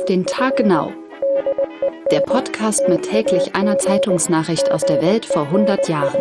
den Tag genau. Der Podcast mit täglich einer Zeitungsnachricht aus der Welt vor 100 Jahren.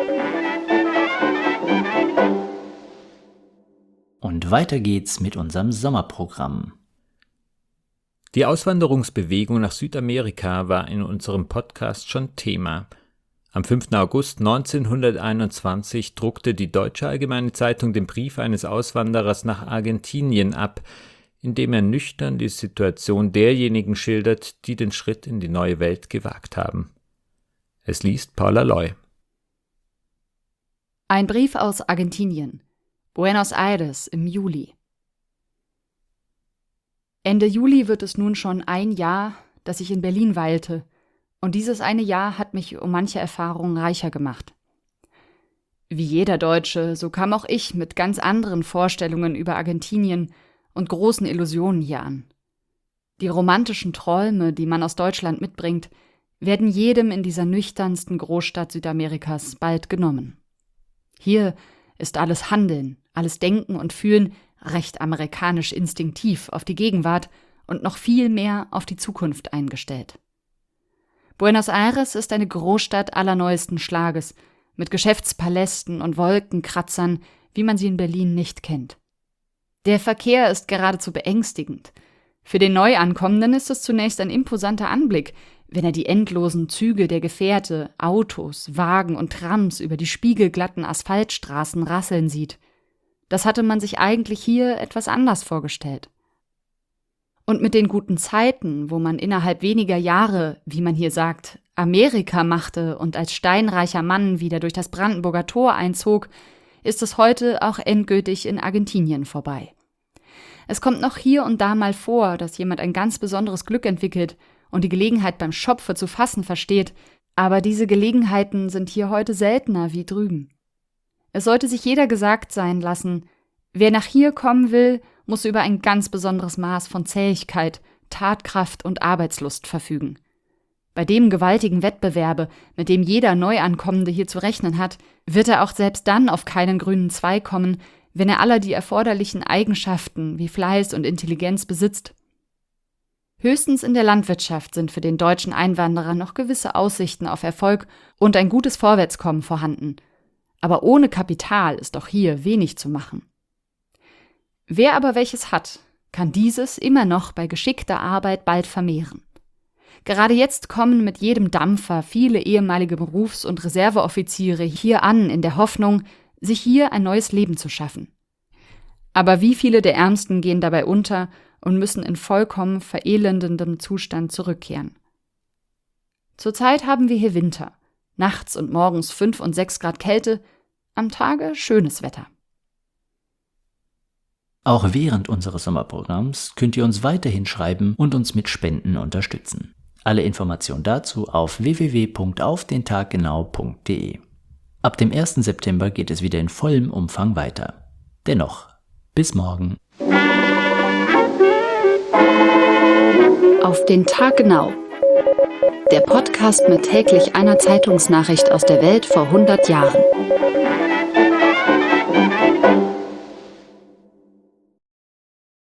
Und weiter geht's mit unserem Sommerprogramm. Die Auswanderungsbewegung nach Südamerika war in unserem Podcast schon Thema. Am 5. August 1921 druckte die Deutsche Allgemeine Zeitung den Brief eines Auswanderers nach Argentinien ab, in dem er nüchtern die Situation derjenigen schildert, die den Schritt in die neue Welt gewagt haben. Es liest Paula Loy. Ein Brief aus Argentinien, Buenos Aires im Juli. Ende Juli wird es nun schon ein Jahr, dass ich in Berlin weilte, und dieses eine Jahr hat mich um manche Erfahrungen reicher gemacht. Wie jeder Deutsche, so kam auch ich mit ganz anderen Vorstellungen über Argentinien und großen Illusionen hier an. Die romantischen Träume, die man aus Deutschland mitbringt, werden jedem in dieser nüchternsten Großstadt Südamerikas bald genommen. Hier ist alles Handeln, alles Denken und Fühlen recht amerikanisch instinktiv auf die Gegenwart und noch viel mehr auf die Zukunft eingestellt. Buenos Aires ist eine Großstadt allerneuesten Schlages, mit Geschäftspalästen und Wolkenkratzern, wie man sie in Berlin nicht kennt. Der Verkehr ist geradezu beängstigend. Für den Neuankommenden ist es zunächst ein imposanter Anblick, wenn er die endlosen Züge der Gefährte, Autos, Wagen und Trams über die spiegelglatten Asphaltstraßen rasseln sieht. Das hatte man sich eigentlich hier etwas anders vorgestellt. Und mit den guten Zeiten, wo man innerhalb weniger Jahre, wie man hier sagt, Amerika machte und als steinreicher Mann wieder durch das Brandenburger Tor einzog, ist es heute auch endgültig in Argentinien vorbei. Es kommt noch hier und da mal vor, dass jemand ein ganz besonderes Glück entwickelt und die Gelegenheit beim Schopfe zu fassen versteht, aber diese Gelegenheiten sind hier heute seltener wie drüben. Es sollte sich jeder gesagt sein lassen, wer nach hier kommen will, muss über ein ganz besonderes Maß von Zähigkeit, Tatkraft und Arbeitslust verfügen. Bei dem gewaltigen Wettbewerbe, mit dem jeder Neuankommende hier zu rechnen hat, wird er auch selbst dann auf keinen grünen Zweig kommen, wenn er alle die erforderlichen Eigenschaften wie Fleiß und Intelligenz besitzt. Höchstens in der Landwirtschaft sind für den deutschen Einwanderer noch gewisse Aussichten auf Erfolg und ein gutes Vorwärtskommen vorhanden. Aber ohne Kapital ist auch hier wenig zu machen. Wer aber welches hat, kann dieses immer noch bei geschickter Arbeit bald vermehren. Gerade jetzt kommen mit jedem Dampfer viele ehemalige Berufs- und Reserveoffiziere hier an, in der Hoffnung, sich hier ein neues Leben zu schaffen. Aber wie viele der Ärmsten gehen dabei unter und müssen in vollkommen verelendendem Zustand zurückkehren. Zurzeit haben wir hier Winter, nachts und morgens 5 und 6 Grad Kälte, am Tage schönes Wetter. Auch während unseres Sommerprogramms könnt ihr uns weiterhin schreiben und uns mit Spenden unterstützen. Alle Informationen dazu auf www.aufdentaggenau.de. Ab dem 1. September geht es wieder in vollem Umfang weiter. Dennoch, bis morgen. Auf den Tag genau. Der Podcast mit täglich einer Zeitungsnachricht aus der Welt vor 100 Jahren.